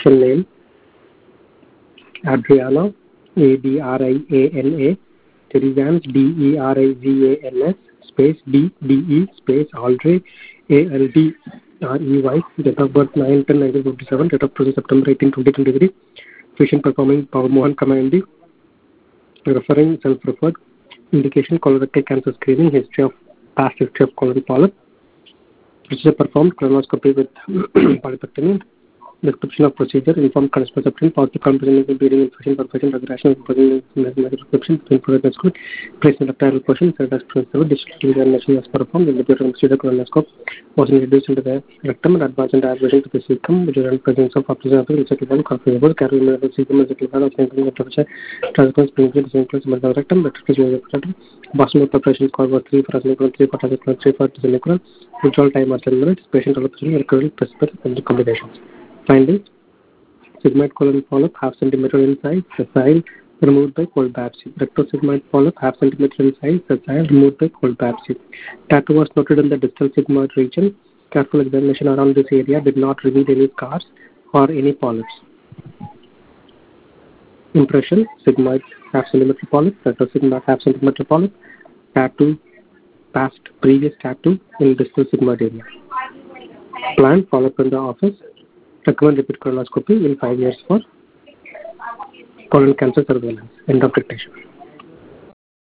physician name, Adriana, Adriana, Derizans, Derizans, space D-D-E, space Aldrey, Aldrey, date of birth 9/10/1957, date of birth September 18, 2023, patient performing Power Mohan Command, referring self-referred, indication colorectal cancer screening, past history of colon polyp, procedure performed, colonoscopy with polypectomy, description of procedure, informed contraception, positive confirmation, bleeding infection, perforation, regression, prescription, school, placement of title portion, principle, district examination was performed, in the procedure colonoscope was introduced into the rectum and advanced into aspiration to the cecum, which is in presence of observation of the second confirmable, carrying the cecum as a clear of the temperature, transference, sprinkling, the rectum, but Boston preparation score was 3 for asynchrone, 3 for asynchronous, 3 for synchronous, withdrawal time was 10 minutes, patient allocation, recurrent, precipitate, complications. Findings: sigmoid colon polyp, half centimeter in size, sessile, removed by cold biopsy. Rectosigmoid polyp, half centimeter in size, sessile, removed by cold biopsy. Tattoo was noted in the distal sigmoid region. Careful examination around this area did not reveal any scars or any polyps. Impression: sigmoid half centimeter polyp, rectosigmoid half centimeter polyp, tattoo, previous tattoo in distal sigmoid area. Plan: follow-up in the office. Recommend repeat colonoscopy in 5 years for colon cancer surveillance. End of dictation.